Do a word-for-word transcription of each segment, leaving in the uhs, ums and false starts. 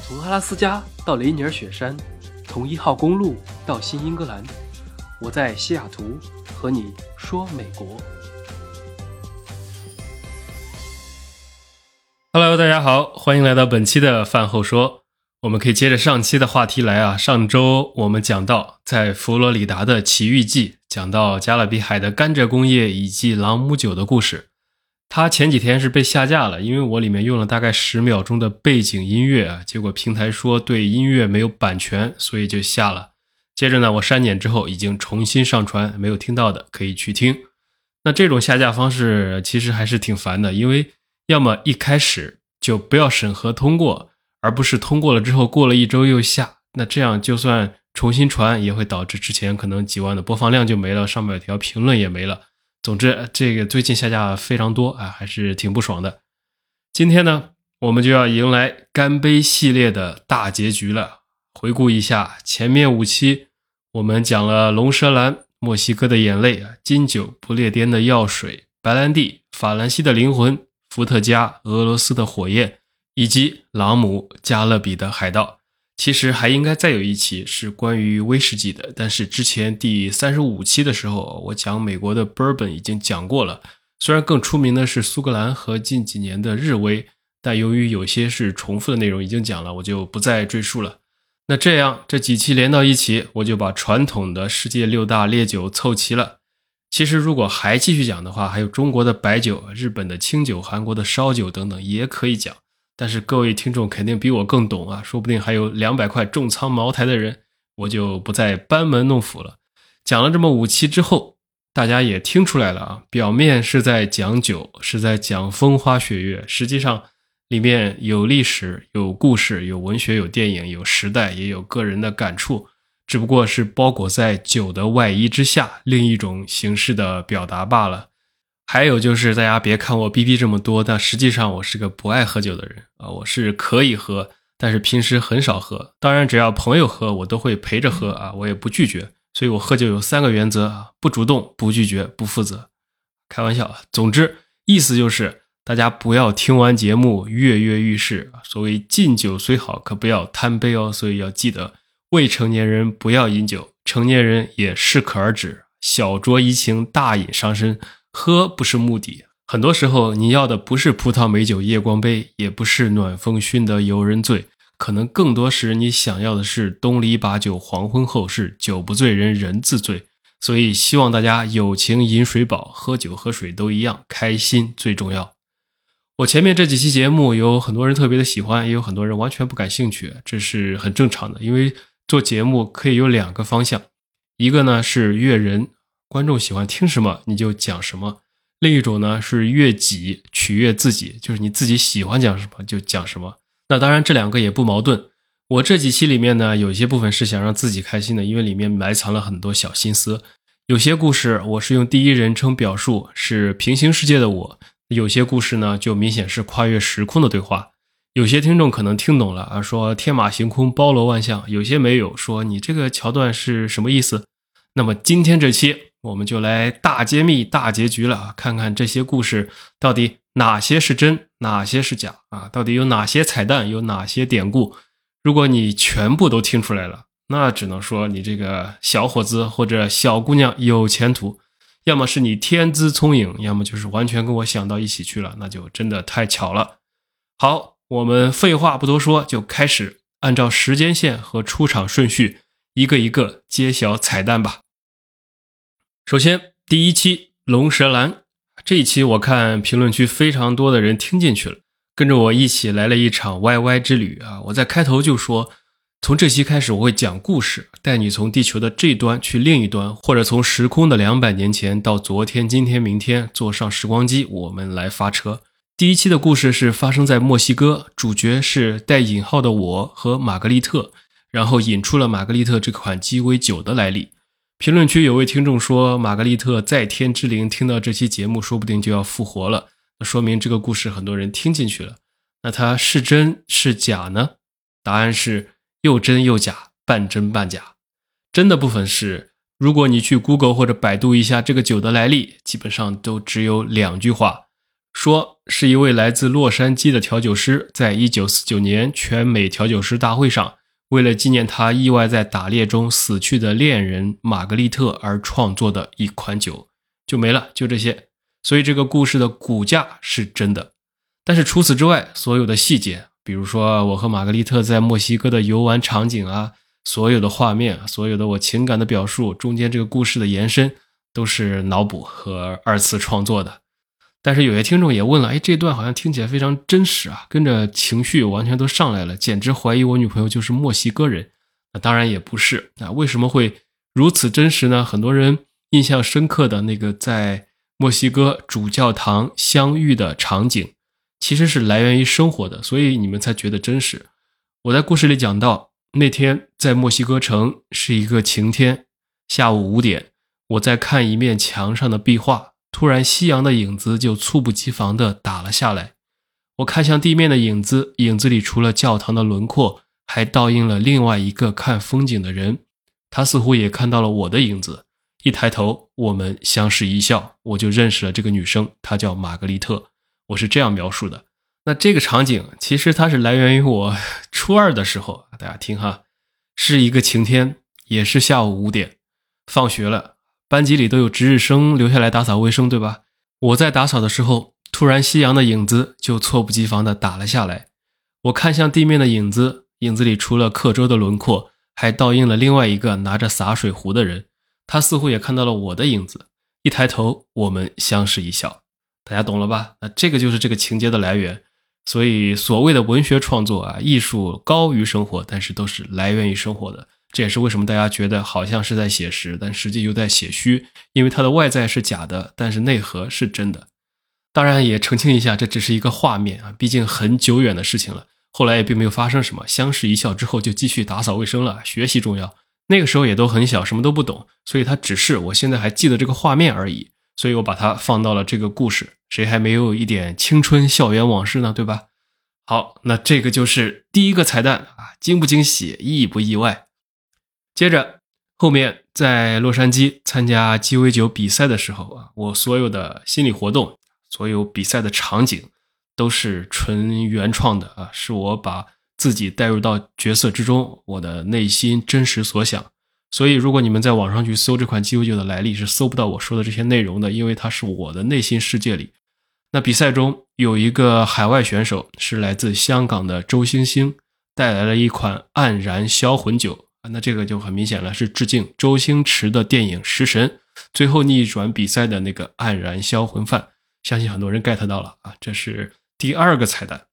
从阿拉斯加到雷尼尔雪山，从一号公路到新英格兰，我在西雅图和你说美国。 Hello， 大家好，欢迎来到本期的饭后说。我们可以接着上期的话题来啊。上周我们讲到在佛罗里达的奇遇记，讲到加勒比海的甘蔗工业以及朗姆酒的故事。它前几天是被下架了，因为我里面用了大概十秒钟的背景音乐啊，结果平台说对音乐没有版权，所以就下了。接着呢，我删减之后已经重新上传，没有听到的可以去听。那这种下架方式其实还是挺烦的，因为要么一开始就不要审核通过，而不是通过了之后过了一周又下，那这样就算重新传也会导致之前可能几万的播放量就没了，上百条评论也没了。总之这个最近下架非常多啊，还是挺不爽的。今天呢，我们就要迎来干杯系列的大结局了。回顾一下前面五期，我们讲了龙舌兰、墨西哥的眼泪、金酒、不列颠的药水、白兰地、法兰西的灵魂、伏特加、俄罗斯的火焰，以及朗姆、加勒比的海盗。其实还应该再有一期是关于威士忌的，但是之前第三十五期的时候我讲美国的 Bourbon 已经讲过了，虽然更出名的是苏格兰和近几年的日威，但由于有些是重复的内容已经讲了，我就不再赘述了。那这样这几期连到一起，我就把传统的世界六大烈酒凑齐了。其实如果还继续讲的话，还有中国的白酒、日本的清酒、韩国的烧酒等等也可以讲，但是各位听众肯定比我更懂啊，说不定还有两百块重仓茅台的人，我就不再班门弄斧了。讲了这么五期之后，大家也听出来了啊，表面是在讲酒，是在讲风花雪月，实际上里面有历史、有故事、有文学、有电影、有时代，也有个人的感触，只不过是包裹在酒的外衣之下，另一种形式的表达罢了。还有就是大家别看我逼逼这么多，但实际上我是个不爱喝酒的人啊，我是可以喝，但是平时很少喝。当然只要朋友喝我都会陪着喝啊，我也不拒绝。所以我喝酒有三个原则啊，不主动、不拒绝、不负责。开玩笑啊，总之意思就是大家不要听完节目跃跃欲试，所谓敬酒虽好，可不要贪杯哦。所以要记得未成年人不要饮酒，成年人也适可而止，小酌怡情，大饮伤身。喝不是目的，很多时候你要的不是葡萄美酒夜光杯，也不是暖风熏的游人醉，可能更多时你想要的是东篱把酒黄昏后事，酒不醉人人自醉。所以希望大家有情饮水饱，喝酒喝水都一样，开心最重要。我前面这几期节目有很多人特别的喜欢，也有很多人完全不感兴趣，这是很正常的，因为做节目可以有两个方向，一个呢是悦人，观众喜欢听什么你就讲什么，另一种呢是悦己，取悦自己，就是你自己喜欢讲什么就讲什么。那当然这两个也不矛盾，我这几期里面呢有些部分是想让自己开心的，因为里面埋藏了很多小心思。有些故事我是用第一人称表述，是平行世界的我，有些故事呢就明显是跨越时空的对话。有些听众可能听懂了啊，说天马行空包罗万象，有些没有，说你这个桥段是什么意思。那么今天这期我们就来大揭秘大结局了，看看这些故事到底哪些是真哪些是假啊？到底有哪些彩蛋，有哪些典故。如果你全部都听出来了，那只能说你这个小伙子或者小姑娘有前途，要么是你天资聪颖，要么就是完全跟我想到一起去了，那就真的太巧了。好，我们废话不多说，就开始按照时间线和出场顺序一个一个揭晓彩蛋吧。首先第一期龙舌兰，这一期我看评论区非常多的人听进去了，跟着我一起来了一场 Y Y 之旅啊！我在开头就说，从这期开始我会讲故事，带你从地球的这端去另一端，或者从时空的两百年前到昨天、今天、明天，坐上时光机，我们来发车。第一期的故事是发生在墨西哥，主角是带引号的我和玛格丽特，然后引出了玛格丽特这款鸡尾酒的来历。评论区有位听众说，玛格丽特在天之灵听到这期节目说不定就要复活了，那说明这个故事很多人听进去了。那它是真是假呢？答案是又真又假，半真半假。真的部分是，如果你去 Google 或者百度一下这个酒的来历，基本上都只有两句话。 说是一位来自洛杉矶的调酒师，在一九四九年全美调酒师大会上，为了纪念他意外在打猎中死去的恋人玛格丽特而创作的一款酒。就没了，就这些。所以这个故事的骨架是真的。但是除此之外，所有的细节，比如说我和玛格丽特在墨西哥的游玩场景啊，所有的画面，所有的我情感的表述，中间这个故事的延伸，都是脑补和二次创作的。但是有些听众也问了，哎，这段好像听起来非常真实啊，跟着情绪完全都上来了，简直怀疑我女朋友就是墨西哥人。那当然也不是。那为什么会如此真实呢？很多人印象深刻的那个在墨西哥主教堂相遇的场景，其实是来源于生活的，所以你们才觉得真实。我在故事里讲到，那天在墨西哥城是一个晴天，下午五点，我在看一面墙上的壁画，突然夕阳的影子就猝不及防地打了下来。我看向地面的影子，影子里除了教堂的轮廓，还倒映了另外一个看风景的人，他似乎也看到了我的影子。一抬头，我们相视一笑，我就认识了这个女生，她叫玛格丽特。我是这样描述的。那这个场景其实它是来源于我初二的时候，大家听哈，是一个晴天，也是下午五点，放学了，班级里都有值日生留下来打扫卫生，对吧？我在打扫的时候，突然夕阳的影子就猝不及防地打了下来。我看向地面的影子，影子里除了刻舟的轮廓，还倒映了另外一个拿着洒水壶的人，他似乎也看到了我的影子。一抬头，我们相视一笑。大家懂了吧？那这个就是这个情节的来源。所以所谓的文学创作啊，艺术高于生活，但是都是来源于生活的。这也是为什么大家觉得好像是在写实，但实际又在写虚，因为它的外在是假的，但是内核是真的。当然也澄清一下，这只是一个画面啊，毕竟很久远的事情了，后来也并没有发生什么，相视一笑之后就继续打扫卫生了，学习重要。那个时候也都很小，什么都不懂，所以它只是我现在还记得这个画面而已，所以我把它放到了这个故事。谁还没有一点青春校园往事呢，对吧？好，那这个就是第一个彩蛋啊，惊不惊喜，意不意外？接着后面在洛杉矶参加鸡尾酒比赛的时候啊，我所有的心理活动，所有比赛的场景都是纯原创的啊，是我把自己带入到角色之中，我的内心真实所想。所以如果你们在网上去搜这款鸡尾酒的来历，是搜不到我说的这些内容的，因为它是我的内心世界里。那比赛中有一个海外选手是来自香港的周星星，带来了一款黯然销魂酒，那这个就很明显了，是致敬周星驰的电影食神，最后逆转比赛的那个黯然销魂饭，相信很多人 get 到了啊，这是第二个彩蛋。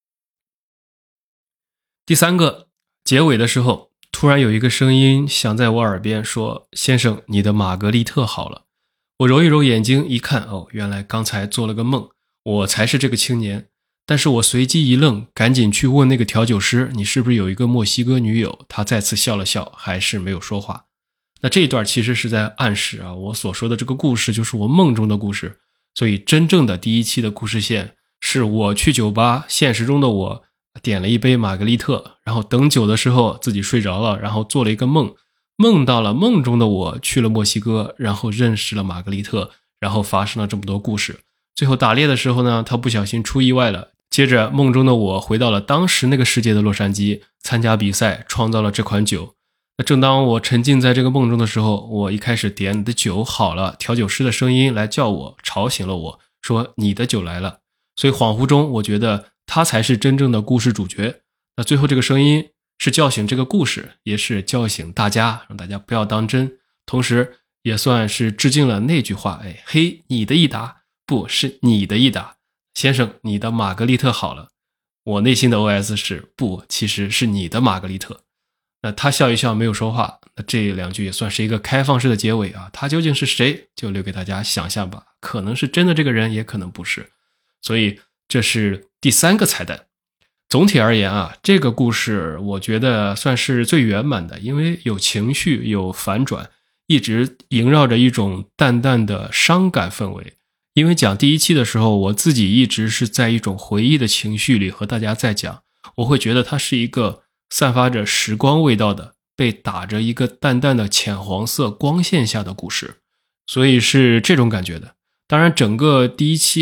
第三个，结尾的时候突然有一个声音响在我耳边说，先生，你的玛格丽特好了。我揉一揉眼睛一看，哦，原来刚才做了个梦，我才是这个青年。但是我随即一愣，赶紧去问那个调酒师，你是不是有一个墨西哥女友？他再次笑了笑，还是没有说话。那这一段其实是在暗示啊，我所说的这个故事就是我梦中的故事，所以真正的第一期的故事线是我去酒吧，现实中的我点了一杯玛格丽特，然后等酒的时候自己睡着了，然后做了一个梦，梦到了梦中的我去了墨西哥，然后认识了玛格丽特，然后发生了这么多故事。最后打猎的时候呢，他不小心出意外了，接着梦中的我回到了当时那个世界的洛杉矶，参加比赛，创造了这款酒。那正当我沉浸在这个梦中的时候，我一开始点你的酒好了，调酒师的声音来叫我，吵醒了我，说你的酒来了。所以恍惚中我觉得他才是真正的故事主角。那最后这个声音是叫醒这个故事，也是叫醒大家，让大家不要当真，同时也算是致敬了那句话，哎，嘿，你的一打，不是你的一打，先生，你的玛格丽特好了。我内心的 O S 是，不，其实是你的玛格丽特。那他笑一笑没有说话，那这两句也算是一个开放式的结尾啊，他究竟是谁就留给大家想象吧，可能是真的这个人，也可能不是。所以这是第三个彩蛋。总体而言啊，这个故事我觉得算是最圆满的，因为有情绪，有反转，一直萦绕着一种淡淡的伤感氛围。因为讲第一期的时候，我自己一直是在一种回忆的情绪里和大家在讲，我会觉得它是一个散发着时光味道的，被打着一个淡淡的浅黄色光线下的故事，所以是这种感觉的。当然整个第一期啊，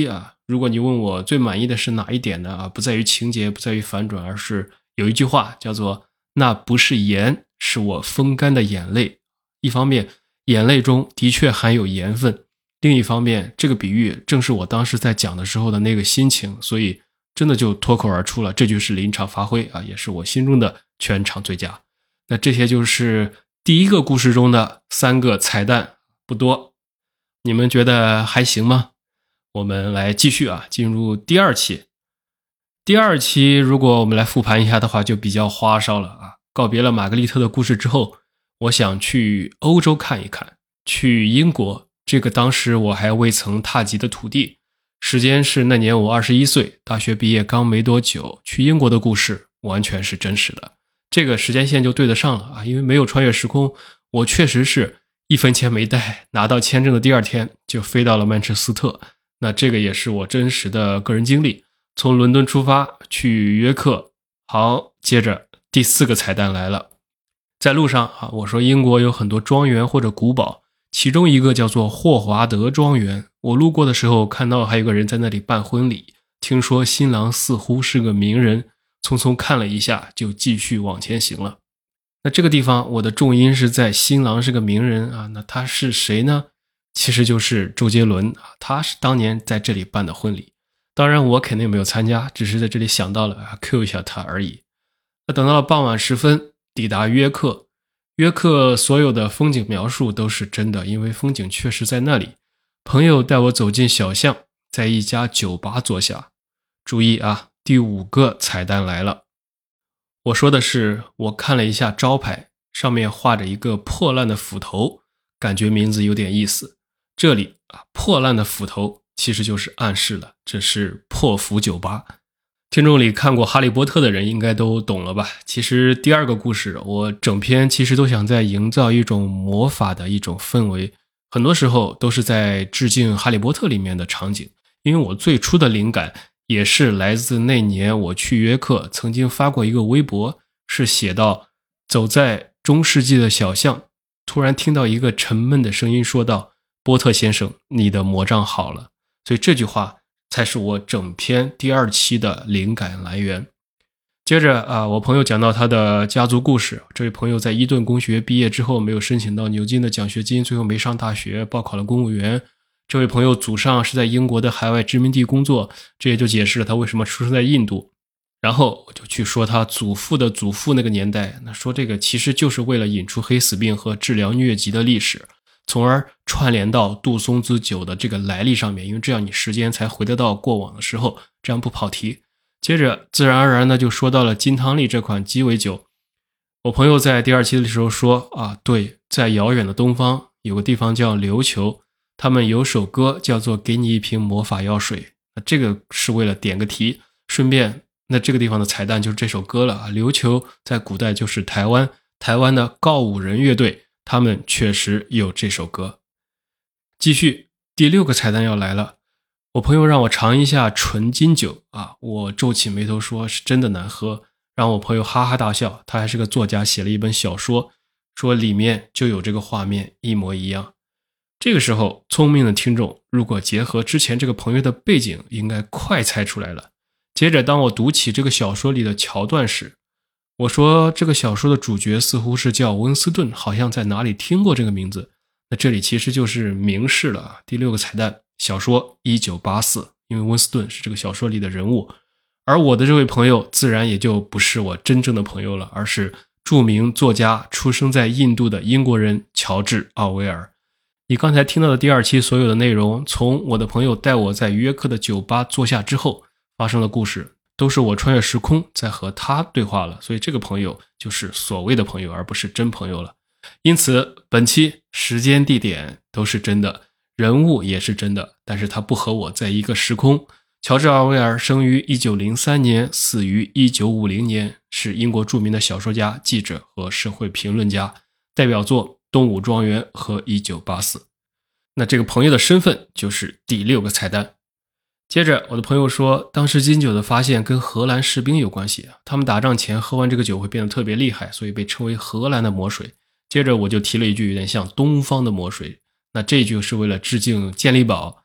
如果你问我最满意的是哪一点呢？啊，不在于情节，不在于反转，而是有一句话叫做那不是盐，是我风干的眼泪。一方面眼泪中的确含有盐分，另一方面这个比喻正是我当时在讲的时候的那个心情，所以真的就脱口而出了，这就是临场发挥啊，也是我心中的全场最佳。那这些就是第一个故事中的三个彩蛋，不多，你们觉得还行吗？我们来继续啊，进入第二期。第二期如果我们来复盘一下的话，就比较花哨了啊。告别了玛格丽特的故事之后，我想去欧洲看一看，去英国，这个当时我还未曾踏及的土地。时间是那年我二十一岁，大学毕业刚没多久，去英国的故事完全是真实的。这个时间线就对得上了啊，因为没有穿越时空，我确实是一分钱没带，拿到签证的第二天就飞到了曼彻斯特。那这个也是我真实的个人经历，从伦敦出发去约克。好，接着第四个彩蛋来了。在路上啊，我说英国有很多庄园或者古堡，其中一个叫做霍华德庄园，我路过的时候看到还有个人在那里办婚礼，听说新郎似乎是个名人，匆匆看了一下就继续往前行了。那这个地方我的重音是在新郎是个名人啊，那他是谁呢？其实就是周杰伦啊，他是当年在这里办的婚礼，当然我肯定没有参加，只是在这里想到了啊 Q 一下他而已。那等到了傍晚时分，抵达约克。约克所有的风景描述都是真的，因为风景确实在那里。朋友带我走进小巷，在一家酒吧坐下。注意啊，第五个彩蛋来了。我说的是，我看了一下招牌，上面画着一个破烂的斧头，感觉名字有点意思。这里啊，破烂的斧头其实就是暗示了，这是破釜酒吧。听众里看过哈利波特的人应该都懂了吧。其实第二个故事，我整篇其实都想在营造一种魔法的一种氛围，很多时候都是在致敬哈利波特里面的场景。因为我最初的灵感也是来自那年我去约克曾经发过一个微博，是写到走在中世纪的小巷，突然听到一个沉闷的声音说道，波特先生，你的魔杖好了。所以这句话才是我整篇第二期的灵感来源。接着啊，我朋友讲到他的家族故事，这位朋友在伊顿公学毕业之后没有申请到牛津的奖学金，最后没上大学，报考了公务员。这位朋友祖上是在英国的海外殖民地工作，这也就解释了他为什么出生在印度。然后我就去说他祖父的祖父那个年代，那说这个其实就是为了引出黑死病和治疗疟疾的历史，从而串联到杜松子酒的这个来历上面，因为这样你时间才回得到过往的时候，这样不跑题。接着自然而然的就说到了金汤力这款鸡尾酒。我朋友在第二期的时候说啊，对，在遥远的东方有个地方叫琉球，他们有首歌叫做给你一瓶魔法药水。那这个是为了点个题，顺便那这个地方的彩蛋就是这首歌了啊。琉球在古代就是台湾，台湾的告五人乐队他们确实有这首歌。继续，第六个彩蛋要来了。我朋友让我尝一下纯金酒啊，我皱起眉头说是真的难喝，让我朋友哈哈大笑。他还是个作家，写了一本小说，说里面就有这个画面一模一样。这个时候聪明的听众如果结合之前这个朋友的背景，应该快猜出来了。接着当我读起这个小说里的桥段时，我说这个小说的主角似乎是叫温斯顿，好像在哪里听过这个名字。那这里其实就是明示了第六个彩蛋，小说一九八四，因为温斯顿是这个小说里的人物。而我的这位朋友自然也就不是我真正的朋友了，而是著名作家出生在印度的英国人乔治·奥威尔。你刚才听到的第二期所有的内容，从我的朋友带我在约克的酒吧坐下之后发生的故事，都是我穿越时空在和他对话了，所以这个朋友就是所谓的朋友，而不是真朋友了。因此本期时间地点都是真的，人物也是真的，但是他不和我在一个时空。乔治·奥威尔生于一九零三年，死于一九五零年，是英国著名的小说家、记者和社会评论家，代表作《东武庄园》和一九八四。那这个朋友的身份就是第六个彩蛋。接着我的朋友说，当时金酒的发现跟荷兰士兵有关系，他们打仗前喝完这个酒会变得特别厉害，所以被称为荷兰的魔水。接着我就提了一句有点像东方的魔水，那这一句是为了致敬健力宝。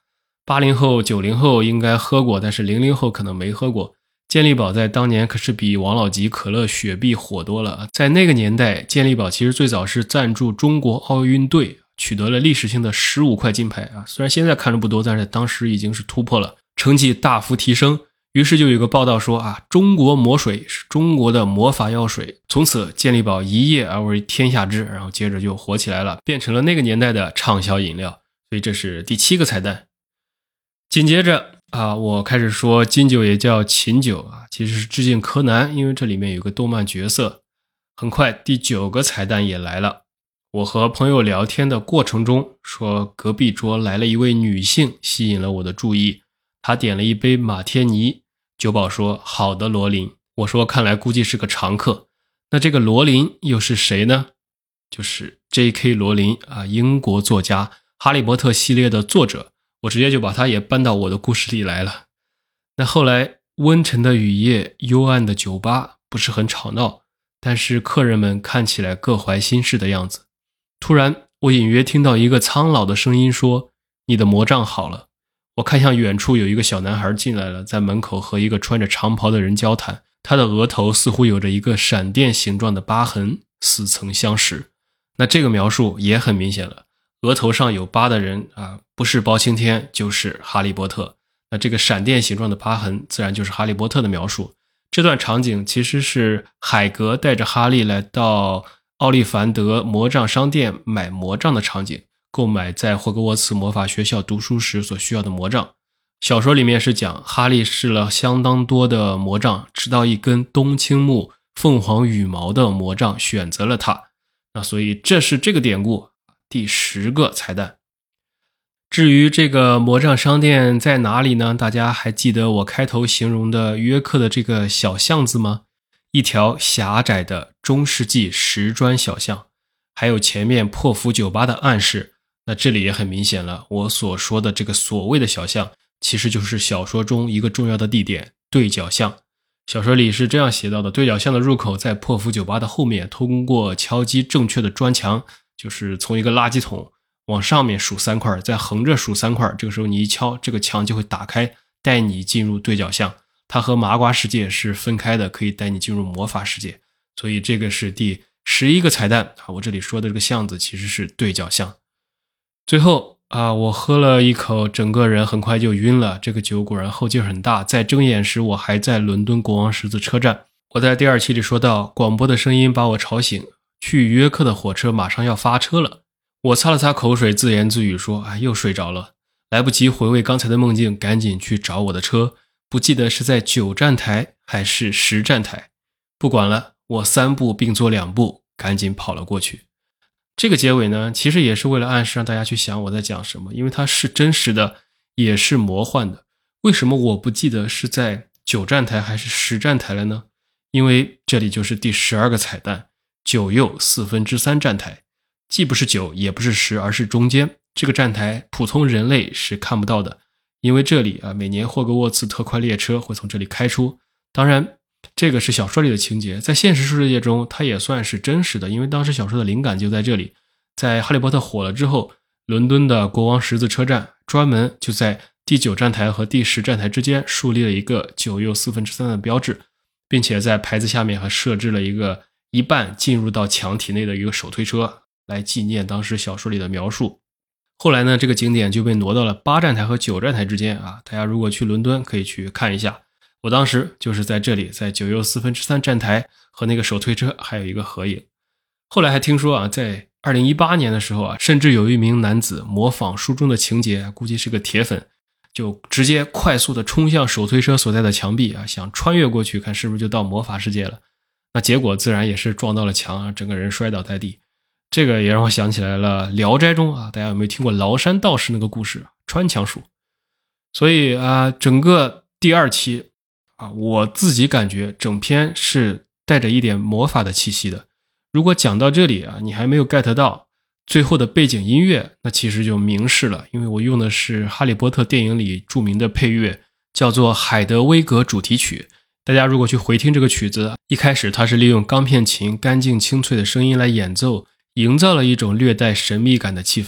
八零后九零后应该喝过，但是零零后可能没喝过。健力宝在当年可是比王老吉、可乐、雪碧火多了。在那个年代，健力宝其实最早是赞助中国奥运队，取得了历史性的十五块金牌啊。虽然现在看着不多，但是当时已经是突破了，成绩大幅提升。于是就有一个报道说啊，中国魔水是中国的魔法药水，从此健力宝一跃而为天下知，然后接着就火起来了，变成了那个年代的畅销饮料。所以这是第七个彩蛋。紧接着啊，我开始说金酒也叫琴酒啊，其实是致敬柯南，因为这里面有个动漫角色。很快第九个彩蛋也来了，我和朋友聊天的过程中说，隔壁桌来了一位女性，吸引了我的注意。她点了一杯马天尼，酒保说好的罗琳，我说看来估计是个常客。那这个罗琳又是谁呢？就是 J K 罗琳啊，英国作家，哈利波特系列的作者。我直接就把它也搬到我的故事里来了。那后来温沉的雨夜，幽暗的酒吧，不是很吵闹，但是客人们看起来各怀心事的样子。突然我隐约听到一个苍老的声音说，你的魔杖好了。我看向远处有一个小男孩进来了，在门口和一个穿着长袍的人交谈，他的额头似乎有着一个闪电形状的疤痕，似曾相识。那这个描述也很明显了，额头上有疤的人啊，不是包青天就是哈利波特。那这个闪电形状的疤痕自然就是哈利波特的描述。这段场景其实是海格带着哈利来到奥利凡德魔杖商店买魔杖的场景，购买在霍格沃茨魔法学校读书时所需要的魔杖。小说里面是讲哈利试了相当多的魔杖，直到一根冬青木凤凰羽毛的魔杖选择了它。那所以这是这个典故第十个彩蛋。至于这个魔杖商店在哪里呢？大家还记得我开头形容的约克的这个小巷子吗？一条狭窄的中世纪石砖小巷，还有前面破釜酒吧的暗示。那这里也很明显了，我所说的这个所谓的小巷，其实就是小说中一个重要的地点——对角巷。小说里是这样写到的，对角巷的入口在破釜酒吧的后面，通过敲击正确的砖墙，就是从一个垃圾桶往上面数三块，再横着数三块，这个时候你一敲，这个墙就会打开，带你进入对角巷。它和麻瓜世界是分开的，可以带你进入魔法世界。所以这个是第十一个彩蛋啊，我这里说的这个巷子其实是对角巷。最后啊，我喝了一口，整个人很快就晕了。这个酒果然后劲很大。在睁眼时，我还在伦敦国王十字车站。我在第二期里说到，广播的声音把我吵醒，去约克的火车马上要发车了。我擦了擦口水，自言自语说：“哎，又睡着了。”来不及回味刚才的梦境，赶紧去找我的车。不记得是在九站台还是十站台，不管了，我三步并作两步，赶紧跑了过去。这个结尾呢，其实也是为了暗示让大家去想我在讲什么，因为它是真实的，也是魔幻的。为什么我不记得是在九站台还是十站台了呢？因为这里就是第十二个彩蛋，九又四分之三站台，既不是九也不是十，而是中间。这个站台普通人类是看不到的，因为这里啊，每年霍格沃茨特快列车会从这里开出。当然这个是小说里的情节，在现实世界中它也算是真实的，因为当时小说的灵感就在这里。在哈利波特火了之后，伦敦的国王十字车站专门就在第九站台和第十站台之间树立了一个九又四分之三的标志，并且在牌子下面还设置了一个一半进入到墙体内的一个手推车，来纪念当时小说里的描述。后来呢，这个景点就被挪到了八站台和九站台之间啊，大家如果去伦敦可以去看一下。我当时就是在这里，在九又四分之三站台和那个手推车还有一个合影。后来还听说啊，在二零一八年的时候啊，甚至有一名男子模仿书中的情节，估计是个铁粉，就直接快速的冲向手推车所在的墙壁啊，想穿越过去，看是不是就到魔法世界了。那结果自然也是撞到了墙啊，整个人摔倒在地。这个也让我想起来了，聊斋中啊，大家有没有听过崂山道士那个故事，穿墙术。所以啊，整个第二期啊，我自己感觉整篇是带着一点魔法的气息的。如果讲到这里啊，你还没有 get 到最后的背景音乐，那其实就明示了，因为我用的是哈利波特电影里著名的配乐，叫做海德威格主题曲。大家如果去回听这个曲子，一开始它是利用钢片琴干净清脆的声音来演奏，营造了一种略带神秘感的气氛，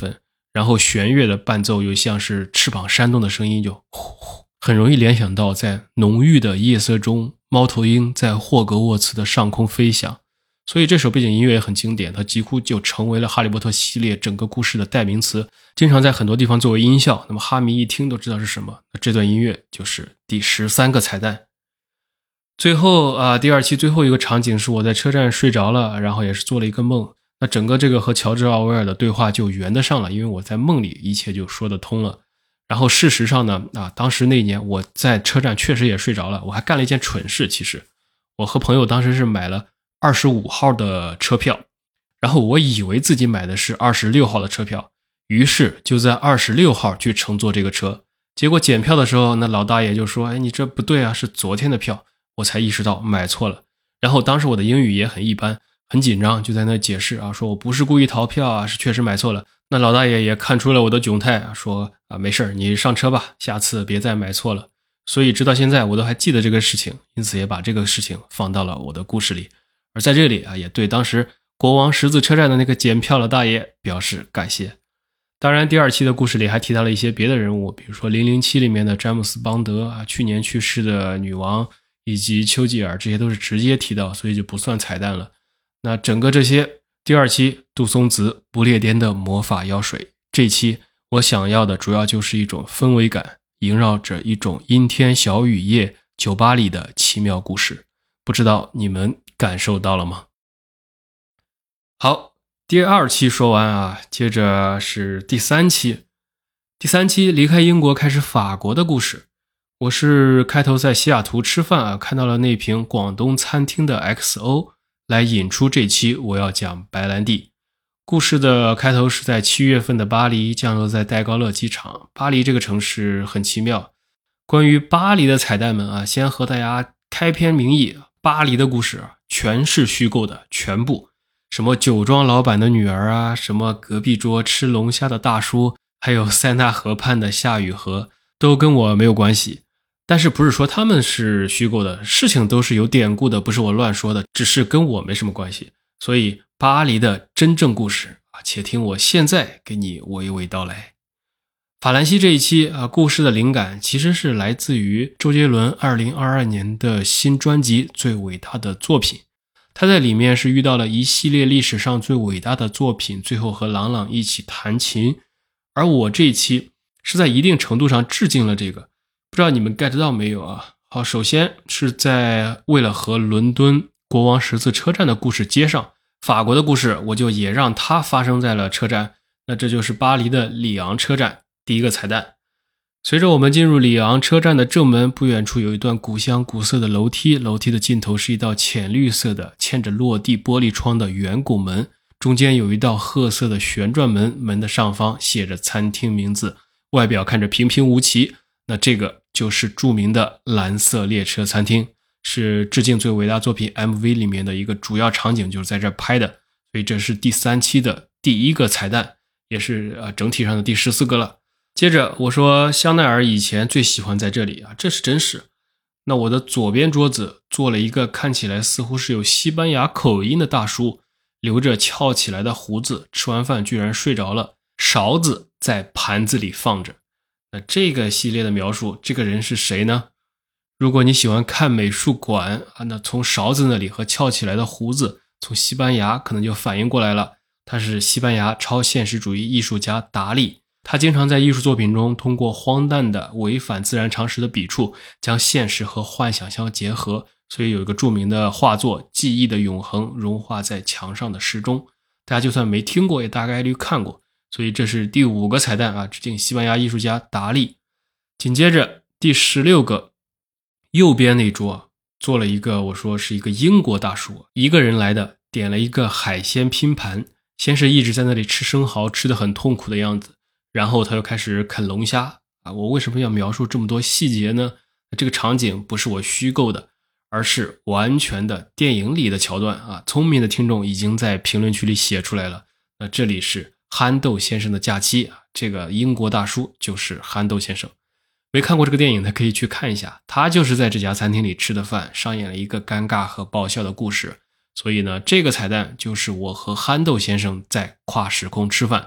然后弦乐的伴奏又像是翅膀扇动的声音，就呼呼，很容易联想到在浓郁的夜色中，猫头鹰在霍格沃茨的上空飞翔。所以这首背景音乐也很经典，它几乎就成为了哈利波特系列整个故事的代名词，经常在很多地方作为音效，那么哈迷一听都知道是什么。那这段音乐就是第十三个彩蛋。最后啊，第二期最后一个场景是我在车站睡着了，然后也是做了一个梦。那整个这个和乔治奥威尔的对话就圆得上了，因为我在梦里一切就说得通了。然后事实上呢，啊，当时那一年我在车站确实也睡着了，我还干了一件蠢事。其实我和朋友当时是买了二十五号的车票，然后我以为自己买的是二十六号的车票，于是就在二十六号去乘坐这个车。结果检票的时候，那老大爷就说：“哎，你这不对啊，是昨天的票。”我才意识到买错了。然后当时我的英语也很一般，很紧张，就在那解释啊，说我不是故意逃票啊，是确实买错了。那老大爷也看出了我的窘态啊，说啊，没事，你上车吧，下次别再买错了。所以直到现在我都还记得这个事情，因此也把这个事情放到了我的故事里。而在这里啊，也对当时国王十字车站的那个检票的大爷表示感谢。当然第二期的故事里还提到了一些别的人物，比如说零零七里面的詹姆斯邦德啊，去年去世的女王，以及丘吉尔，这些都是直接提到，所以就不算彩蛋了。那整个这些第二期杜松子不列颠的魔法药水，这期我想要的主要就是一种氛围感，萦绕着一种阴天小雨夜酒吧里的奇妙故事，不知道你们感受到了吗？好，第二期说完啊，接着是第三期。第三期离开英国开始法国的故事。我是开头在西雅图吃饭啊，看到了那瓶广东餐厅的 X O， 来引出这期我要讲白兰地。故事的开头是在七月份的巴黎，降落在戴高乐机场。巴黎这个城市很奇妙。关于巴黎的彩蛋们啊，先和大家开篇明义，巴黎的故事全是虚构的，全部。什么酒庄老板的女儿啊，什么隔壁桌吃龙虾的大叔，还有塞纳河畔的夏雨荷，都跟我没有关系。但是不是说他们是虚构的，事情都是有典故的，不是我乱说的，只是跟我没什么关系。所以巴黎的真正故事啊，且听我现在给你娓娓道来。法兰西这一期啊，故事的灵感其实是来自于周杰伦二零二二年的新专辑《最伟大的作品》。他在里面是遇到了一系列历史上最伟大的作品，最后和郎朗一起弹琴。而我这一期是在一定程度上致敬了这个，不知道你们 get 到没有啊？好，首先是在为了和伦敦国王十字车站的故事接上，法国的故事我就也让它发生在了车站，那这就是巴黎的里昂车站，第一个彩蛋。随着我们进入里昂车站的正门，不远处有一段古香古色的楼梯，楼梯的尽头是一道浅绿色的嵌着落地玻璃窗的圆拱门，中间有一道褐色的旋转门，门的上方写着餐厅名字，外表看着平平无奇。那这个就是著名的蓝色列车餐厅，是致敬最伟大作品 M V 里面的一个主要场景，就是在这拍的。所以这是第三期的第一个彩蛋，也是呃整体上的第十四个了。接着我说香奈儿以前最喜欢在这里啊，这是真实。那我的左边桌子坐了一个看起来似乎是有西班牙口音的大叔，留着翘起来的胡子，吃完饭居然睡着了，勺子在盘子里放着。那这个系列的描述，这个人是谁呢？如果你喜欢看美术馆啊，那从勺子那里和翘起来的胡子，从西班牙可能就反应过来了，他是西班牙超现实主义艺术家达利。他经常在艺术作品中通过荒诞的违反自然常识的笔触，将现实和幻想相结合，所以有一个著名的画作《记忆的永恒》融化在墙上的时钟，大家就算没听过也大概率看过。所以这是第五个彩蛋啊，致敬西班牙艺术家达利。紧接着第十六个，右边那桌坐了一个，我说是一个英国大叔，一个人来的，点了一个海鲜拼盘，先是一直在那里吃生蚝，吃得很痛苦的样子，然后他又开始啃龙虾啊！我为什么要描述这么多细节呢？这个场景不是我虚构的，而是完全的电影里的桥段啊！聪明的听众已经在评论区里写出来了。那这里是憨豆先生的假期啊，这个英国大叔就是憨豆先生。没看过这个电影的可以去看一下，他就是在这家餐厅里吃的饭，上演了一个尴尬和爆笑的故事。所以呢，这个彩蛋就是我和憨豆先生在跨时空吃饭。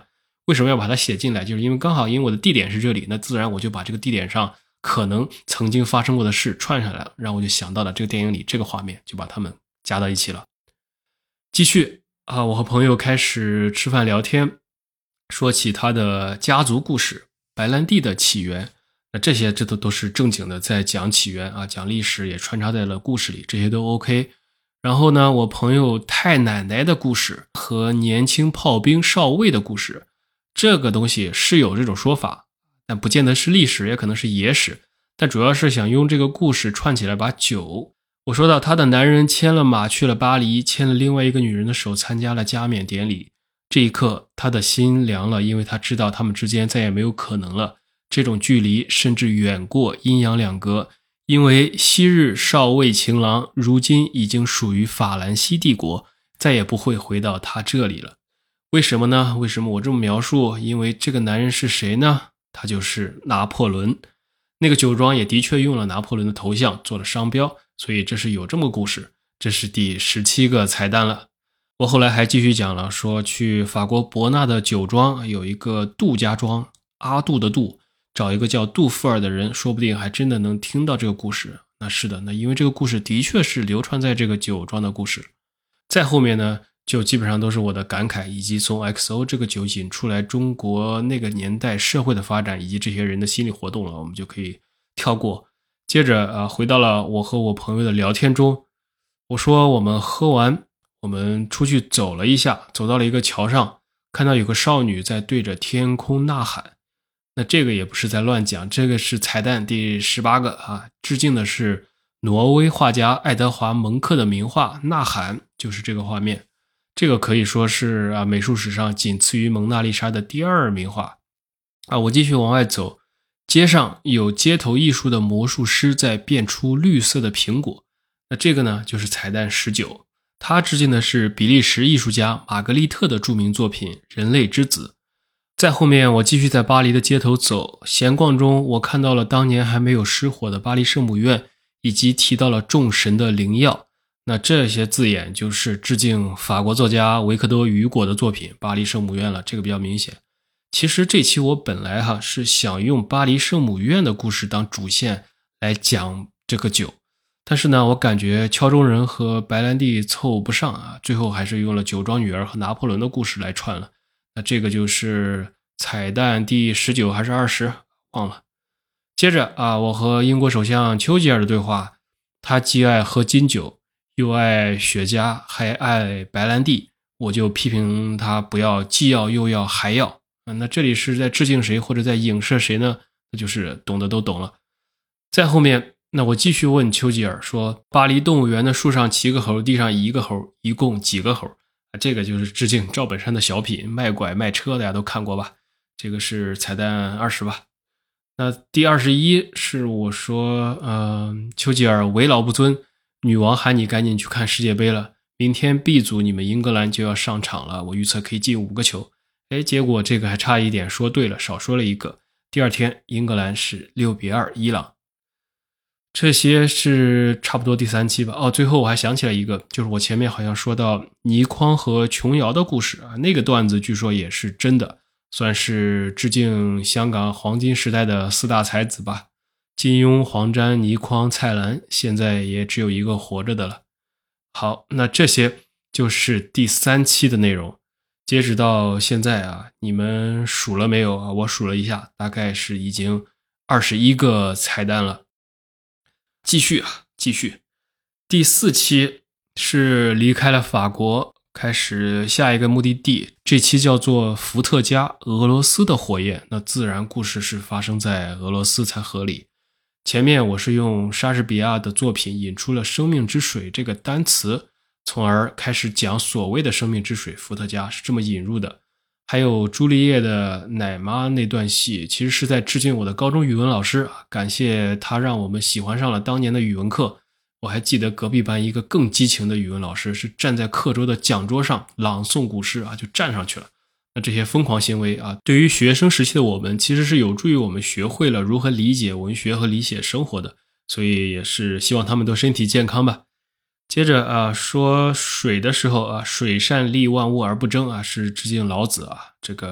为什么要把它写进来？就是因为刚好因为我的地点是这里，那自然我就把这个地点上可能曾经发生过的事串上来了，然后我就想到了这个电影里这个画面，就把它们加到一起了。继续啊，我和朋友开始吃饭聊天，说起他的家族故事，白兰地的起源。那这些这都都是正经的在讲起源啊，讲历史也穿插在了故事里，这些都 OK。然后呢，我朋友太奶奶的故事和年轻炮兵少尉的故事，这个东西是有这种说法，但不见得是历史，也可能是野史，但主要是想用这个故事串起来把酒。我说到他的男人牵了马去了巴黎，牵了另外一个女人的手参加了加冕典礼，这一刻他的心凉了，因为他知道他们之间再也没有可能了，这种距离甚至远过阴阳两隔，因为昔日少尉情郎如今已经属于法兰西帝国，再也不会回到他这里了。为什么呢？为什么我这么描述？因为这个男人是谁呢？他就是拿破仑。那个酒庄也的确用了拿破仑的头像做了商标，所以这是有这么个故事。这是第十七个彩蛋了。我后来还继续讲了，说去法国伯纳的酒庄有一个杜家庄，阿杜的杜，找一个叫杜富尔的人，说不定还真的能听到这个故事。那是的，那因为这个故事的确是流传在这个酒庄的故事。再后面呢，就基本上都是我的感慨，以及从 X O 这个酒引出来中国那个年代社会的发展以及这些人的心理活动了，我们就可以跳过。接着啊，回到了我和我朋友的聊天中，我说我们喝完，我们出去走了一下，走到了一个桥上，看到有个少女在对着天空呐喊。那这个也不是在乱讲，这个是彩蛋第十八个啊，致敬的是挪威画家爱德华蒙克的名画《呐喊》，就是这个画面。这个可以说是啊美术史上仅次于蒙娜丽莎的第二名画啊。我继续往外走，街上有街头艺术的魔术师在变出绿色的苹果。那这个呢，就是彩蛋十九，它致敬的是比利时艺术家玛格丽特的著名作品《人类之子》。在后面我继续在巴黎的街头走，闲逛中我看到了当年还没有失火的巴黎圣母院，以及提到了众神的灵药。那这些字眼就是致敬法国作家维克多·雨果的作品《巴黎圣母院》了，这个比较明显。其实这期我本来哈是想用巴黎圣母院的故事当主线来讲这个酒，但是呢，我感觉敲钟人和白兰地凑不上啊，最后还是用了酒庄女儿和拿破仑的故事来串了。那这个就是彩蛋第十九还是二十，忘了。接着啊，我和英国首相丘吉尔的对话，他既爱喝金酒，又爱雪茄，还爱白兰地，我就批评他不要既要又要还要。啊，那这里是在致敬谁或者在影射谁呢？那就是懂的都懂了。在后面，那我继续问丘吉尔说，巴黎动物园的树上七个猴，地上一个猴，一共几个猴？这个就是致敬赵本山的小品卖拐卖车，大家都看过吧？这个是彩蛋二十吧。那第二十一是我说呃，丘吉尔为老不尊，女王喊你赶紧去看世界杯了，明天 B 组你们英格兰就要上场了，我预测可以进五个球。哎，结果这个还差一点说对了，少说了一个。第二天英格兰是六比二伊朗。这些是差不多第三期吧。哦，最后我还想起来一个，就是我前面好像说到倪匡和琼瑶的故事啊，那个段子据说也是真的，算是致敬香港黄金时代的四大才子吧。金庸、黄沾、倪匡、蔡澜，现在也只有一个活着的了。好，那这些就是第三期的内容。截止到现在啊，你们数了没有啊？我数了一下，大概是已经二十一个彩蛋了。继续啊，继续。第四期是离开了法国，开始下一个目的地。这期叫做伏特加，俄罗斯的火焰。那自然故事是发生在俄罗斯才合理。前面我是用莎士比亚的作品引出了生命之水这个单词，从而开始讲所谓的生命之水伏特加是这么引入的。还有朱丽叶的奶妈那段戏，其实是在致敬我的高中语文老师，感谢他让我们喜欢上了当年的语文课。我还记得隔壁班一个更激情的语文老师是站在课桌的讲桌上朗诵古诗啊，就站上去了。那这些疯狂行为啊，对于学生时期的我们其实是有助于我们学会了如何理解文学和理解生活的，所以也是希望他们都身体健康吧。接着啊，说水的时候啊，水善利万物而不争啊，是致敬老子啊。这个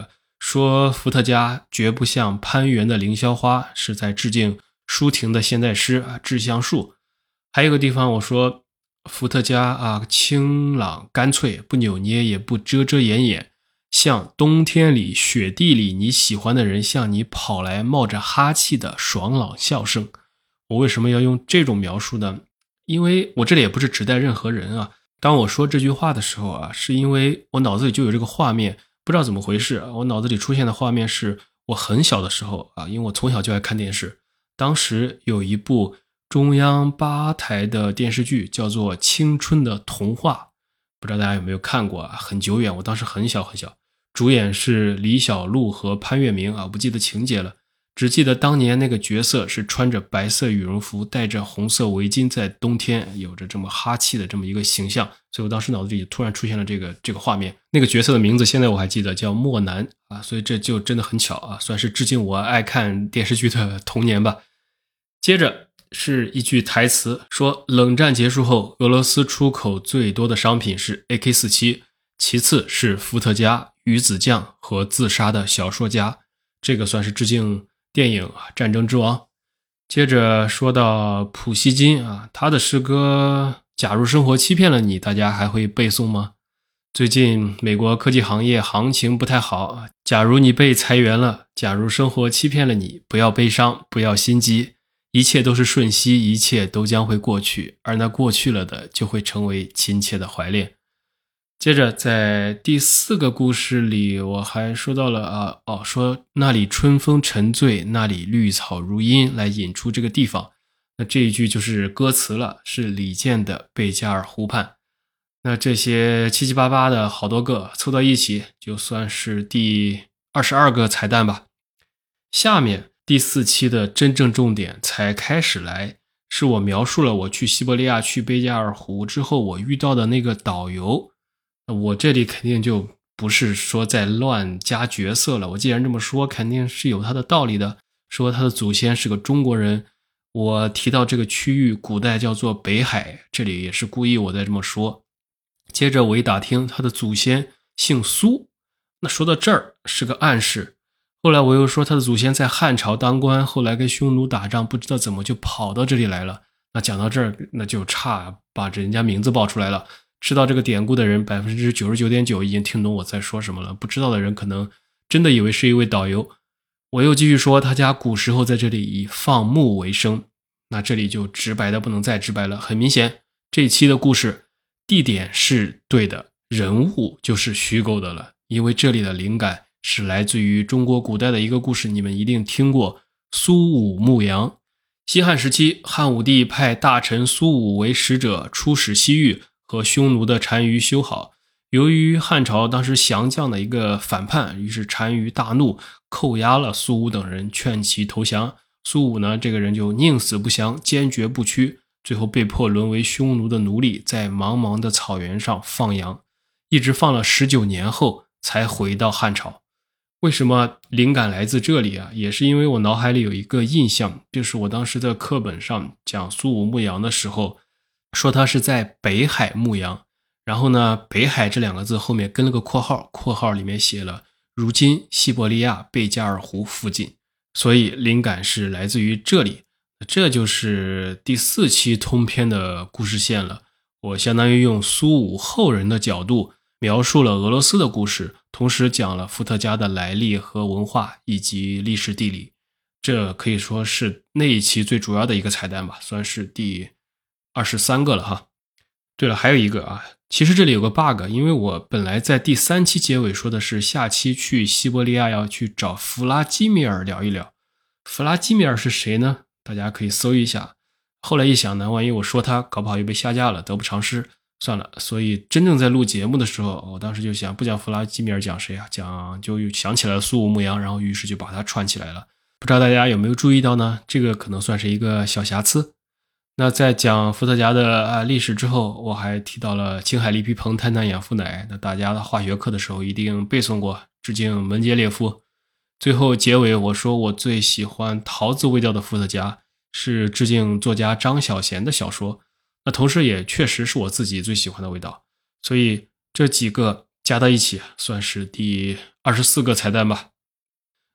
说伏特加绝不像攀援的凌霄花，是在致敬舒婷的现代诗啊，致橡树。还有个地方我说伏特加啊，清朗干脆，不扭捏也不遮遮掩掩，像冬天里雪地里你喜欢的人向你跑来冒着哈气的爽朗笑声。我为什么要用这种描述呢？因为我这里也不是指代任何人啊。当我说这句话的时候啊，是因为我脑子里就有这个画面，不知道怎么回事啊，我脑子里出现的画面是我很小的时候啊，因为我从小就爱看电视，当时有一部中央八台的电视剧叫做《青春的童话》，不知道大家有没有看过啊？很久远，我当时很小很小，主演是李小璐和潘粤明啊，不记得情节了，只记得当年那个角色是穿着白色羽绒服，戴着红色围巾，在冬天有着这么哈气的这么一个形象，所以我当时脑子里突然出现了这个这个画面。那个角色的名字现在我还记得，叫莫南啊，所以这就真的很巧啊，算是致敬我爱看电视剧的童年吧。接着是一句台词，说冷战结束后，俄罗斯出口最多的商品是 A K 四十七， 其次是伏特加、鱼子酱和自杀的小说家，这个算是致敬电影《战争之王》。接着说到普希金啊，他的诗歌假如生活欺骗了你，大家还会背诵吗？最近美国科技行业行情不太好，假如你被裁员了，假如生活欺骗了你，不要悲伤，不要心急，一切都是瞬息，一切都将会过去，而那过去了的就会成为亲切的怀恋。接着在第四个故事里，我还说到了啊，哦，说那里春风沉醉，那里绿草如茵，来引出这个地方。那这一句就是歌词了，是李健的《贝加尔湖畔》。那这些七七八八的好多个凑到一起，就算是第二十二个彩蛋吧。下面第四期的真正重点才开始来，是我描述了我去西伯利亚去贝加尔湖之后我遇到的那个导游。我这里肯定就不是说在乱加角色了，我既然这么说肯定是有他的道理的，说他的祖先是个中国人。我提到这个区域古代叫做北海，这里也是故意我在这么说。接着我一打听，他的祖先姓苏，那说到这儿是个暗示。后来我又说他的祖先在汉朝当官，后来跟匈奴打仗，不知道怎么就跑到这里来了。那讲到这儿，那就差把人家名字报出来了。知道这个典故的人 百分之九十九点九 已经听懂我在说什么了，不知道的人可能真的以为是一位导游。我又继续说他家古时候在这里以放牧为生，那这里就直白的不能再直白了。很明显这一期的故事地点是对的，人物就是虚构的了，因为这里的灵感是来自于中国古代的一个故事，你们一定听过苏武牧羊。西汉时期，汉武帝派大臣苏武为使者出使西域，和匈奴的单于修好。由于汉朝当时降将的一个反叛，于是单于大怒，扣押了苏武等人，劝其投降。苏武呢，这个人就宁死不降，坚决不屈，最后被迫沦为匈奴的奴隶，在茫茫的草原上放羊，一直放了十九年后才回到汉朝。为什么灵感来自这里啊？也是因为我脑海里有一个印象，就是我当时在课本上讲苏武牧羊的时候，说他是在北海牧羊，然后呢，北海这两个字后面跟了个括号，括号里面写了如今西伯利亚贝加尔湖附近，所以灵感是来自于这里。这就是第四期通篇的故事线了。我相当于用苏武后人的角度描述了俄罗斯的故事，同时讲了伏特加的来历和文化以及历史地理。这可以说是那一期最主要的一个彩蛋吧，算是第二十三个了哈。对了，还有一个啊，其实这里有个 bug， 因为我本来在第三期结尾说的是下期去西伯利亚要去找弗拉基米尔聊一聊。弗拉基米尔是谁呢？大家可以搜一下。后来一想呢，万一我说他搞不好又被下架了，得不偿失，算了。所以真正在录节目的时候，我当时就想不讲弗拉基米尔讲谁啊？讲就想起来了苏武牧羊，然后于是就把它串起来了。不知道大家有没有注意到呢？这个可能算是一个小瑕疵。那在讲伏特加的、啊、历史之后，我还提到了青海利皮硼碳碳氧氟氖，那大家的化学课的时候一定背诵过，致敬门捷列夫。最后结尾我说我最喜欢桃子味道的伏特加，是致敬作家张小娴的小说，那同时也确实是我自己最喜欢的味道，所以这几个加到一起算是第二十四个彩蛋吧。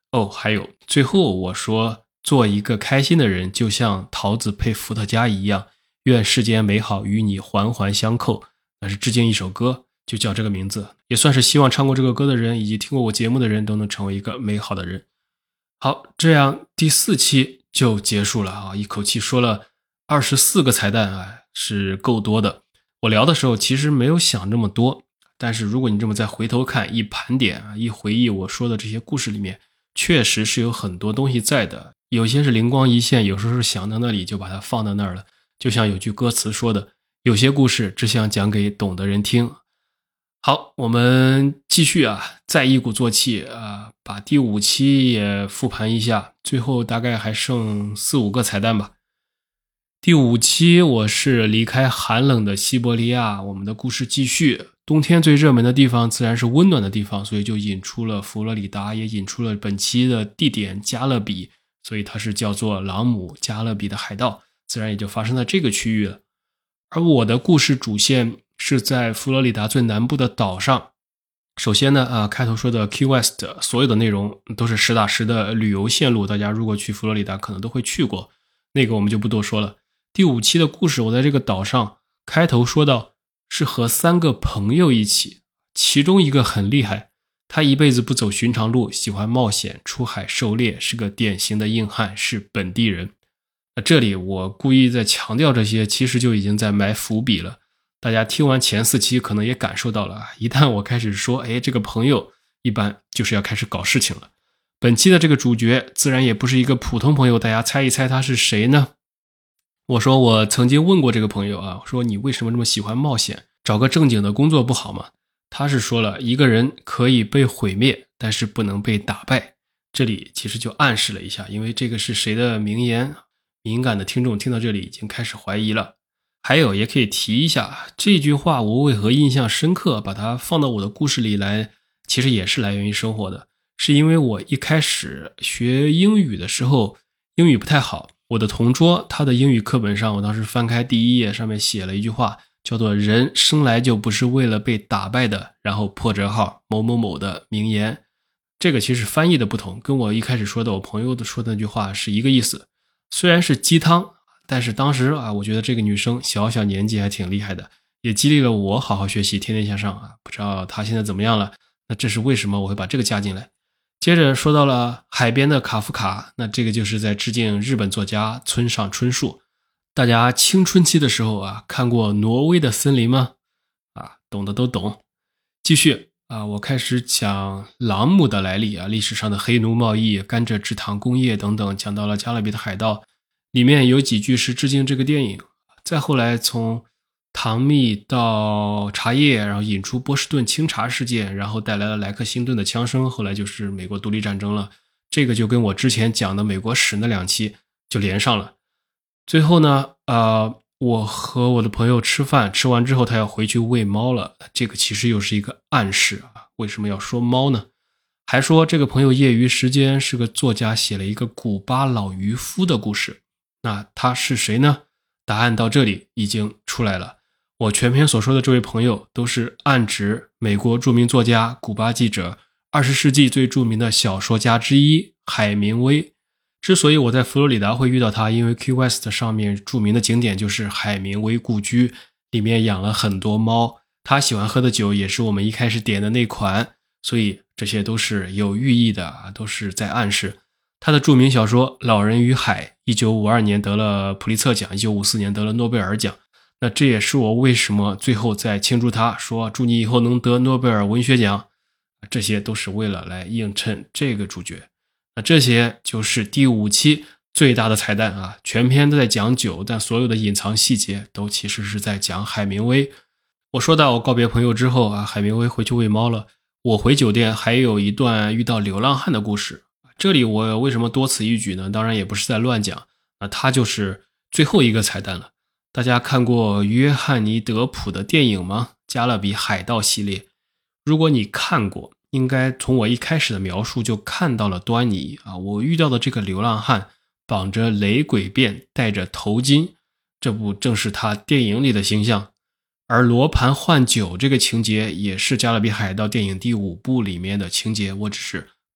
哦，还有最后我说做一个开心的人，就像桃子配伏特加一样，愿世间美好与你环环相扣，那是致敬一首歌，就叫这个名字，也算是希望唱过这个歌的人以及听过我节目的人都能成为一个美好的人。好，这样第四期就结束了啊！一口气说了二十四个彩蛋啊，是够多的。我聊的时候其实没有想这么多，但是如果你这么再回头看，一盘点啊，一回忆我说的这些故事里面，确实是有很多东西在的，有些是灵光一现，有时候是想到那里就把它放到那儿了。就像有句歌词说的，有些故事只想讲给懂的人听。好，我们继续啊，再一鼓作气啊，把第五期也复盘一下，最后大概还剩四五个彩蛋吧。第五期我是离开寒冷的西伯利亚，我们的故事继续。冬天最热门的地方自然是温暖的地方，所以就引出了佛罗里达，也引出了本期的地点加勒比，所以它是叫做朗姆加勒比的海盗，自然也就发生在这个区域了。而我的故事主线是在佛罗里达最南部的岛上。首先呢，啊，开头说的 Key West 所有的内容都是实打实的旅游线路，大家如果去佛罗里达可能都会去过，那个我们就不多说了。第五期的故事，我在这个岛上开头说到是和三个朋友一起，其中一个很厉害，他一辈子不走寻常路，喜欢冒险，出海狩猎，是个典型的硬汉，是本地人。那这里我故意在强调这些，其实就已经在埋伏笔了。大家听完前四期可能也感受到了，一旦我开始说哎，这个朋友一般就是要开始搞事情了。本期的这个主角自然也不是一个普通朋友，大家猜一猜他是谁呢？我说我曾经问过这个朋友啊，说你为什么这么喜欢冒险，找个正经的工作不好吗？他是说了，一个人可以被毁灭，但是不能被打败。这里其实就暗示了一下，因为这个是谁的名言，敏感的听众听到这里已经开始怀疑了。还有也可以提一下，这句话我为何印象深刻，把它放到我的故事里来，其实也是来源于生活的，是因为我一开始学英语的时候，英语不太好，我的同桌他的英语课本上，我当时翻开第一页，上面写了一句话，叫做人生来就不是为了被打败的，然后破折号某某某的名言。这个其实翻译的不同，跟我一开始说的我朋友说的那句话是一个意思，虽然是鸡汤，但是当时啊，我觉得这个女生小小年纪还挺厉害的，也激励了我好好学习，天天向上啊。不知道她现在怎么样了，那这是为什么我会把这个加进来。接着说到了海边的卡夫卡，那这个就是在致敬日本作家村上春树。大家青春期的时候啊，看过挪威的森林吗？啊，懂的都懂。继续啊，我开始讲朗姆的来历啊，历史上的黑奴贸易、甘蔗制糖工业等等，讲到了加勒比的海盗。里面有几句是致敬这个电影，再后来从糖蜜到茶叶，然后引出波士顿清茶事件，然后带来了莱克星顿的枪声，后来就是美国独立战争了。这个就跟我之前讲的美国史那两期就连上了。最后呢，呃，我和我的朋友吃饭，吃完之后他要回去喂猫了，这个其实又是一个暗示啊。为什么要说猫呢？还说这个朋友业余时间是个作家，写了一个古巴老渔夫的故事。那他是谁呢？答案到这里已经出来了。我全篇所说的这位朋友都是暗指美国著名作家、古巴记者、二十世纪最著名的小说家之一海明威。之所以我在佛罗里达会遇到他，因为 Key West 上面著名的景点就是海明威故居，里面养了很多猫，他喜欢喝的酒也是我们一开始点的那款，所以这些都是有寓意的，都是在暗示。他的著名小说《老人与海》一九五二年得了普利策奖，一九五四年得了诺贝尔奖。那这也是我为什么最后在庆祝他，说祝你以后能得诺贝尔文学奖，这些都是为了来映衬这个主角。那这些就是第五期最大的彩蛋啊！全篇都在讲酒，但所有的隐藏细节都其实是在讲海明威。我说到我告别朋友之后啊，海明威回去喂猫了，我回酒店还有一段遇到流浪汉的故事。这里我为什么多此一举呢？当然也不是在乱讲，那它就是最后一个彩蛋了。大家看过约翰尼德普的电影吗？加勒比海盗系列。如果你看过，应该从我一开始的描述就看到了端倪啊！我遇到的这个流浪汉绑着雷鬼辫，戴着头巾，这不正是他电影里的形象？而罗盘换酒这个情节也是加勒比海盗电影第五部里面的情节，我只是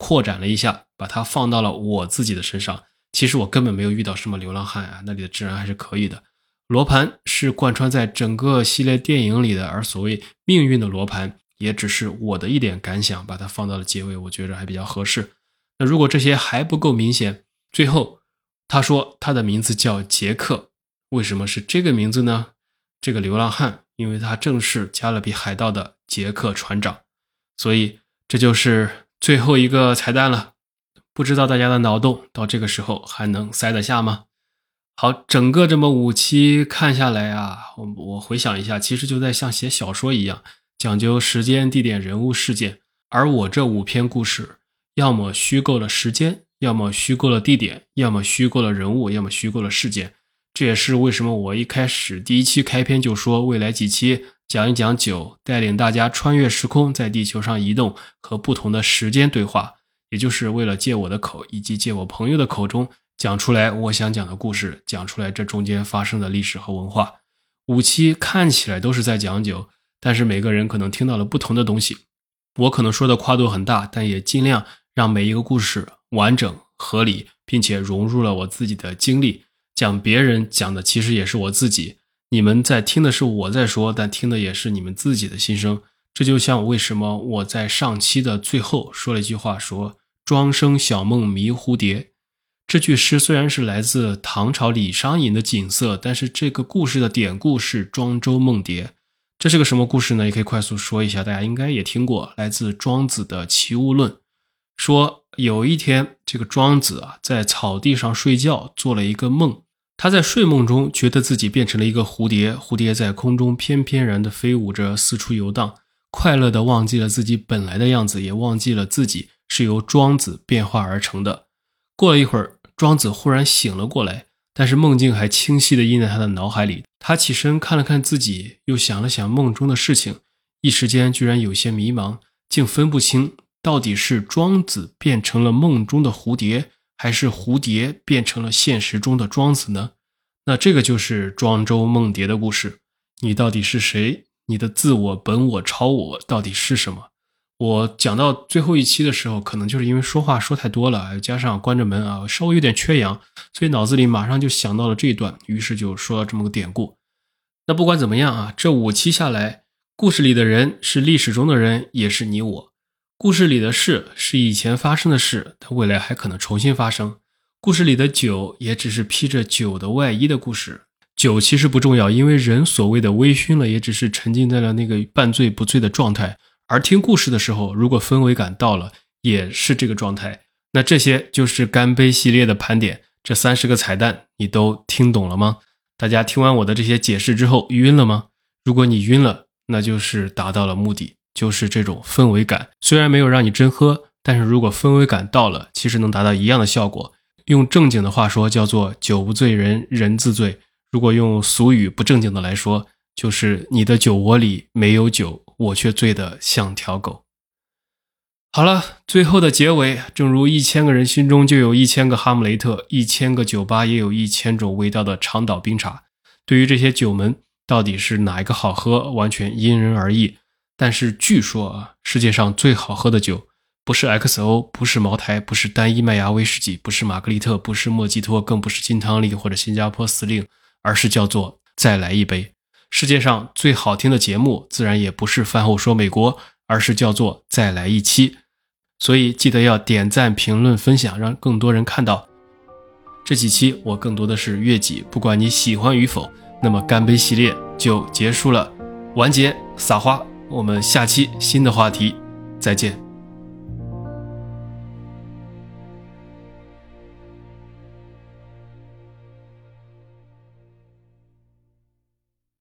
扩展了一下，把它放到了我自己的身上。其实我根本没有遇到什么流浪汉啊，那里的治安还是可以的。罗盘是贯穿在整个系列电影里的，而所谓命运的罗盘也只是我的一点感想，把它放到了结尾，我觉得还比较合适。那如果这些还不够明显，最后他说他的名字叫杰克，为什么是这个名字呢？这个流浪汉因为他正是加勒比海盗的杰克船长，所以这就是最后一个彩蛋了。不知道大家的脑洞到这个时候还能塞得下吗？好，整个这么五期看下来啊，我我回想一下，其实就在像写小说一样，讲究时间、地点、人物、事件。而我这五篇故事，要么虚构了时间，要么虚构了地点，要么虚构了人物，要么虚构了事件。这也是为什么我一开始第一期开篇就说未来几期讲一讲酒，带领大家穿越时空，在地球上移动，和不同的时间对话，也就是为了借我的口以及借我朋友的口中讲出来我想讲的故事，讲出来这中间发生的历史和文化。五期看起来都是在讲酒，但是每个人可能听到了不同的东西，我可能说的跨度很大，但也尽量让每一个故事完整合理，并且融入了我自己的经历。讲别人讲的其实也是我自己，你们在听的是我在说，但听的也是你们自己的心声。这就像为什么我在上期的最后说了一句话，说庄生晓梦迷蝴蝶。这句诗虽然是来自唐朝李商隐的锦瑟，但是这个故事的典故是庄周梦蝶。这是个什么故事呢？也可以快速说一下，大家应该也听过，来自庄子的齐物论。说有一天，这个庄子啊在草地上睡觉，做了一个梦。他在睡梦中觉得自己变成了一个蝴蝶，蝴蝶在空中翩翩然地飞舞着，四处游荡，快乐地忘记了自己本来的样子，也忘记了自己是由庄子变化而成的。过了一会儿，庄子忽然醒了过来，但是梦境还清晰地印在他的脑海里。他起身看了看自己，又想了想梦中的事情，一时间居然有些迷茫，竟分不清到底是庄子变成了梦中的蝴蝶，还是蝴蝶变成了现实中的庄子呢？那这个就是庄周梦蝶的故事。你到底是谁？你的自我、本我、超我到底是什么？我讲到最后一期的时候，可能就是因为说话说太多了，加上关着门啊，稍微有点缺氧，所以脑子里马上就想到了这一段，于是就说了这么个典故。那不管怎么样啊，这五期下来，故事里的人是历史中的人，也是你我。故事里的事是以前发生的事，但未来还可能重新发生。故事里的酒也只是披着酒的外衣的故事。酒其实不重要，因为人所谓的微醺了，也只是沉浸在了那个半醉不醉的状态。而听故事的时候，如果氛围感到了，也是这个状态。那这些就是干杯系列的盘点，这三十个彩蛋你都听懂了吗？大家听完我的这些解释之后晕了吗？如果你晕了，那就是达到了目的，就是这种氛围感。虽然没有让你真喝，但是如果氛围感到了，其实能达到一样的效果。用正经的话说叫做酒不醉人人自醉，如果用俗语不正经的来说，就是你的酒窝里没有酒，我却醉得像条狗。好了，最后的结尾，正如一千个人心中就有一千个哈姆雷特，一千个酒吧也有一千种味道的长岛冰茶。对于这些酒门到底是哪一个好喝，完全因人而异。但是据说啊，世界上最好喝的酒不是 X O， 不是茅台，不是单一麦芽威士忌，不是玛格丽特，不是莫吉托，更不是金汤力或者新加坡司令，而是叫做再来一杯。世界上最好听的节目自然也不是饭后说美国，而是叫做再来一期。所以记得要点赞、评论、分享，让更多人看到。这几期我更多的是悦己，不管你喜欢与否，那么干杯系列就结束了，完结撒花。我们下期新的话题再见。